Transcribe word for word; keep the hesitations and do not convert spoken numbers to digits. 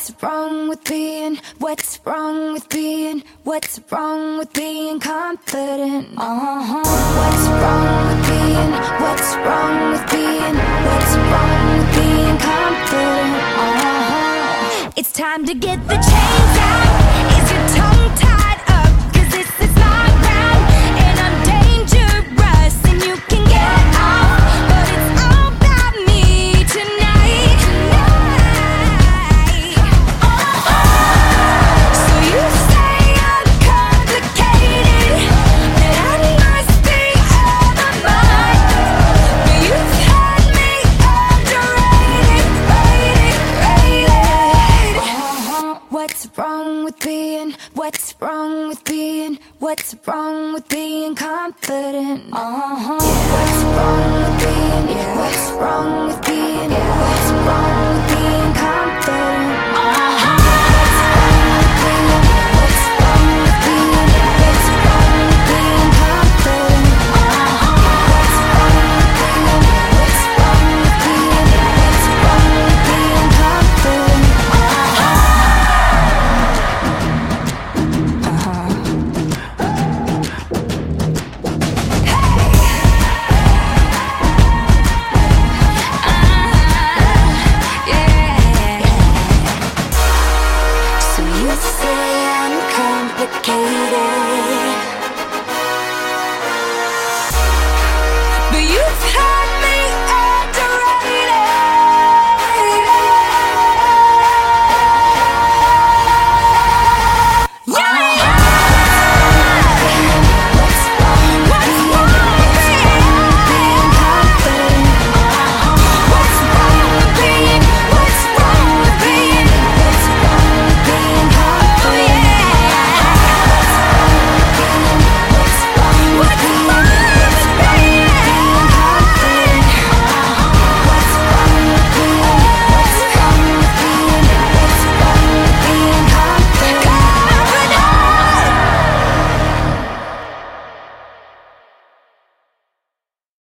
What's wrong with being, what's wrong with being, what's wrong with being confident? Uh-huh. What's wrong with being, what's wrong with being, what's wrong with being confident? Uh-huh. It's time to get the chains out. Is your tongue tied up? Cause this is my ground, and I'm dangerous, and you can get off, but it's all about me tonight. Tonight. Oh, oh. So you say I'm complicated, that I must be out of my mind, but you've had me underrated, rated, rated. Uh-huh. What's wrong with being, what's wrong with being, what's wrong with being confident? Uh-huh. What's wrong with being, what's wrong with being, what's wrong